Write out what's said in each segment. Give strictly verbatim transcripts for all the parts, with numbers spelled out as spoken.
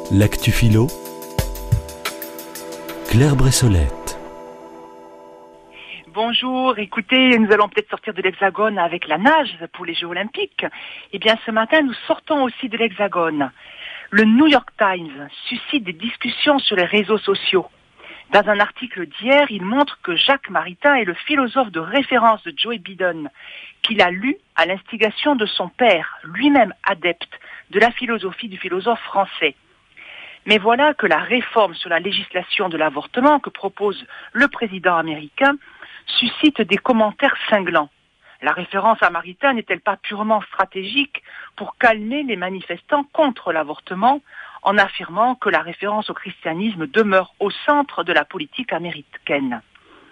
L'actu philo, Claire Bressolette. Bonjour, écoutez, nous allons peut-être sortir de l'Hexagone avec la nage pour les Jeux Olympiques. Eh bien, ce matin, nous sortons aussi de l'Hexagone. Le New York Times suscite des discussions sur les réseaux sociaux. Dans un article d'hier, il montre que Jacques Maritain est le philosophe de référence de Joe Biden, qu'il a lu à l'instigation de son père, lui-même adepte de la philosophie du philosophe français. Mais voilà que la réforme sur la législation de l'avortement que propose le président américain suscite des commentaires cinglants. La référence à Maritain n'est-elle pas purement stratégique pour calmer les manifestants contre l'avortement en affirmant que la référence au christianisme demeure au centre de la politique américaine?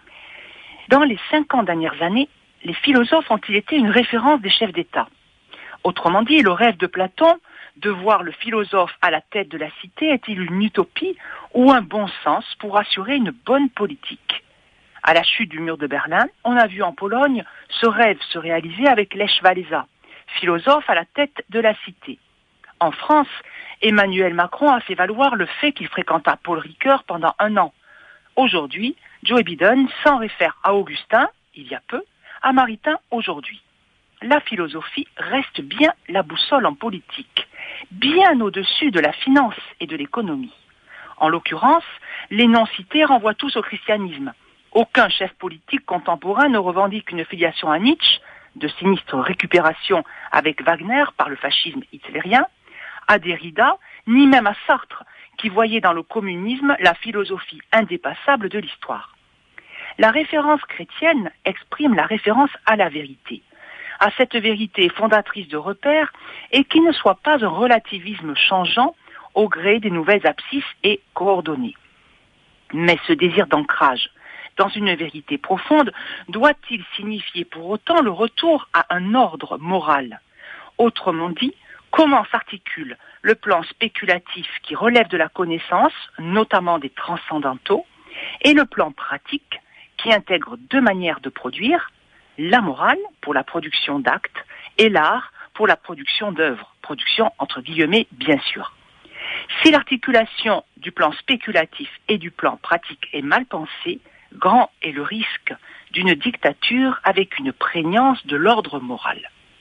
Dans les cinquante dernières années, les philosophes ont-ils été une référence des chefs d'État? Autrement dit, le rêve de Platon de voir le philosophe à la tête de la cité est-il une utopie ou un bon sens pour assurer une bonne politique? À la chute du mur de Berlin, on a vu en Pologne ce rêve se réaliser avec Lech Walesa, philosophe à la tête de la cité. En France, Emmanuel Macron a fait valoir le fait qu'il fréquenta Paul Ricoeur pendant un an. Aujourd'hui, Joe Biden s'en réfère à Augustin, il y a peu, à Maritain aujourd'hui. La philosophie reste bien la boussole en politique, bien au-dessus de la finance et de l'économie. En l'occurrence, les noms cités renvoient tous au christianisme. Aucun chef politique contemporain ne revendique une filiation à Nietzsche, de sinistre récupération avec Wagner par le fascisme hitlérien, à Derrida, ni même à Sartre, qui voyait dans le communisme la philosophie indépassable de l'histoire. La référence chrétienne exprime la référence à la vérité, à cette vérité fondatrice de repères et qui ne soit pas un relativisme changeant au gré des nouvelles abscisses et coordonnées. Mais ce désir d'ancrage dans une vérité profonde doit-il signifier pour autant le retour à un ordre moral? Autrement dit, comment s'articule le plan spéculatif qui relève de la connaissance, notamment des transcendantaux, et le plan pratique qui intègre deux manières de produire, la morale pour la production d'actes et l'art pour la production d'œuvres, production entre guillemets bien sûr. Si l'articulation du plan spéculatif et du plan pratique est mal pensée, grand est le risque d'une dictature avec une prégnance de l'ordre moral.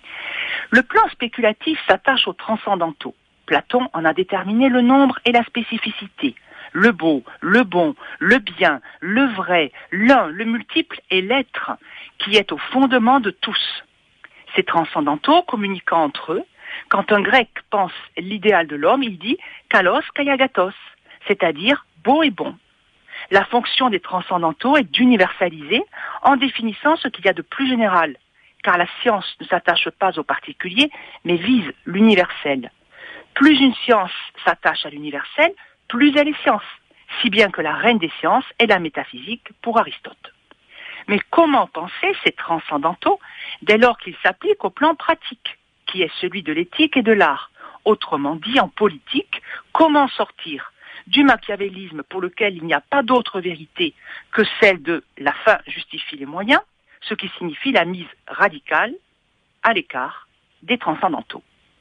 Le plan spéculatif s'attache aux transcendantaux. Platon en a déterminé le nombre et la spécificité. Le beau, le bon, le bien, le vrai, l'un, le multiple et l'être, qui est au fondement de tous. Ces transcendantaux communiquant entre eux, quand un grec pense l'idéal de l'homme, il dit « kalos kaiagatos », c'est-à-dire « beau et bon ». La fonction des transcendantaux est d'universaliser en définissant ce qu'il y a de plus général, car la science ne s'attache pas au particulier, mais vise l'universel. Plus une science s'attache à l'universel, plus elle est science, si bien que la reine des sciences est la métaphysique pour Aristote. Mais comment penser ces transcendantaux dès lors qu'ils s'appliquent au plan pratique, qui est celui de l'éthique et de l'art? Autrement dit, en politique, comment sortir du machiavélisme pour lequel il n'y a pas d'autre vérité que celle de la fin justifie les moyens, ce qui signifie la mise radicale à l'écart des transcendantaux?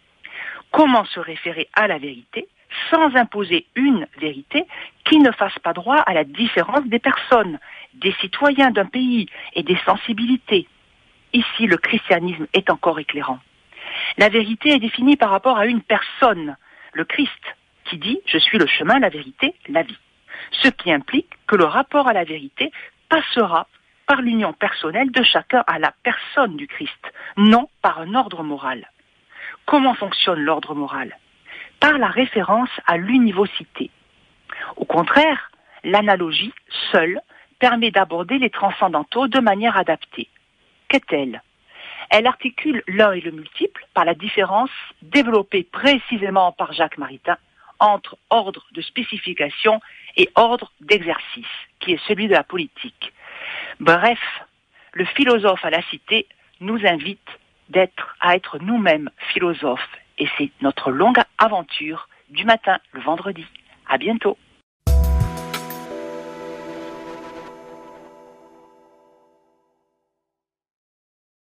Comment se référer à la vérité sans imposer une vérité qui ne fasse pas droit à la différence des personnes, des citoyens d'un pays et des sensibilités? Ici, le christianisme est encore éclairant. La vérité est définie par rapport à une personne, le Christ, qui dit « Je suis le chemin, la vérité, la vie ». Ce qui implique que le rapport à la vérité passera par l'union personnelle de chacun à la personne du Christ, non par un ordre moral. Comment fonctionne l'ordre moral? Par la référence à l'univocité. Au contraire, l'analogie, seule, permet d'aborder les transcendantaux de manière adaptée. Qu'est-elle? Elle articule l'un et le multiple par la différence développée précisément par Jacques Maritain entre ordre de spécification et ordre d'exercice, qui est celui de la politique. Bref, le philosophe à la cité nous invite d'être, à être nous-mêmes philosophes. Et c'est notre longue aventure du matin, le vendredi. À bientôt.